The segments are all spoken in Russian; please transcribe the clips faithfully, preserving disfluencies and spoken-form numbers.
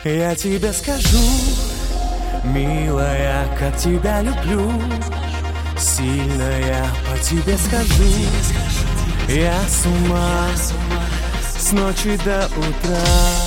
Я тебе скажу, милая, как тебя люблю. Сильно я по тебе скажу. Я с ума с ночи до утра.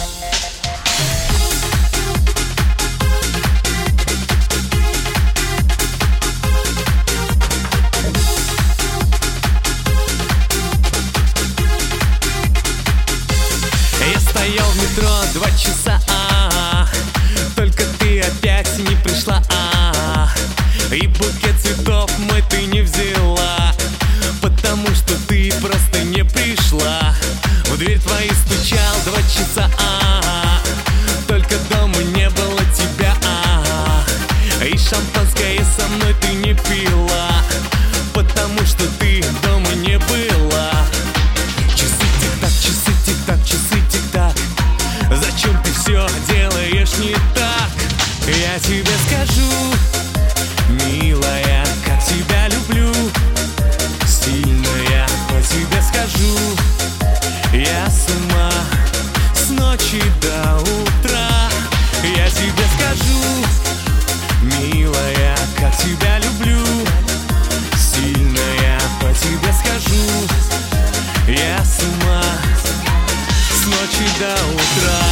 Я стоял в метро два часа, а, только ты опять не пришла, а, и букет цветов мой ты не взяла, потому что ты просто не пришла. В дверь твою стучал два часа, а, только дома не было тебя, а, и шампанское со мной ты не пила, потому что ты дома не была. Часы тик-так, часы тик-так, часы тик-так. Зачем ты все делаешь не так? Я тебе скажу, милая, как тебя люблю. Сильно я по тебе скажу. Я с ума с ночи до утра. Я тебе скажу, милая, как тебя люблю. Сильно я по тебе скажу. Я с ума с ночи до утра.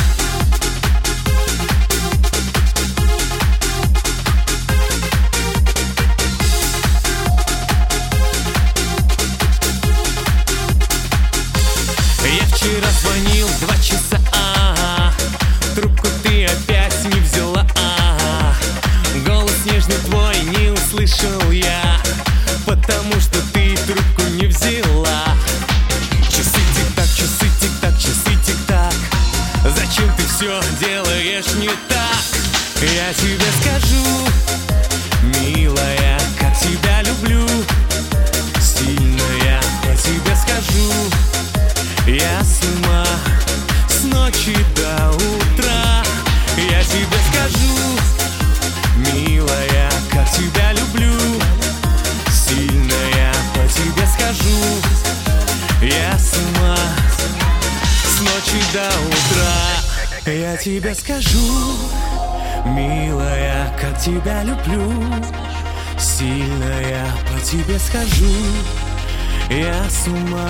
Я вчера звонил два часа, а, трубку ты опять не взяла, а, голос нежный твой не услышал я, потому что ты трубку не взяла. Часы тик-так, часы тик-так, часы тик-так. Зачем ты все делаешь не так? Я тебе скажу, милая, как тебя люблю. Сильно я по тебе скажу. Я с ума с ночи до утра. Я тебе скажу, милая, как тебя люблю. Сильно я по тебе скажу. Я с ума с ночи до утра. Я тебе скажу, милая, как тебя люблю. Сильно я по тебе скажу. Я с ума.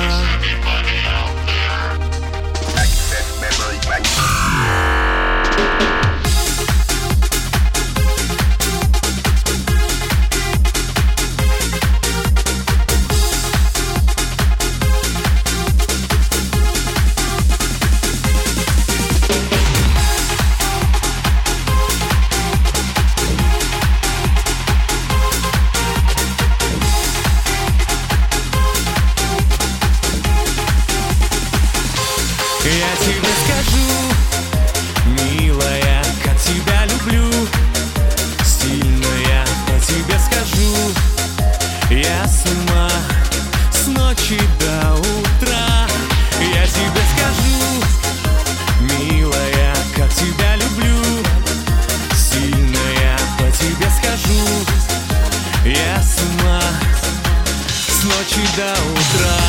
Я тебе скажу, милая, как тебя люблю. Сильно я по тебе скажу. Я с ума с ночи до утра. Я тебе скажу, милая, как тебя люблю. Сильно я по тебе скажу. Я с ума с ночи до утра.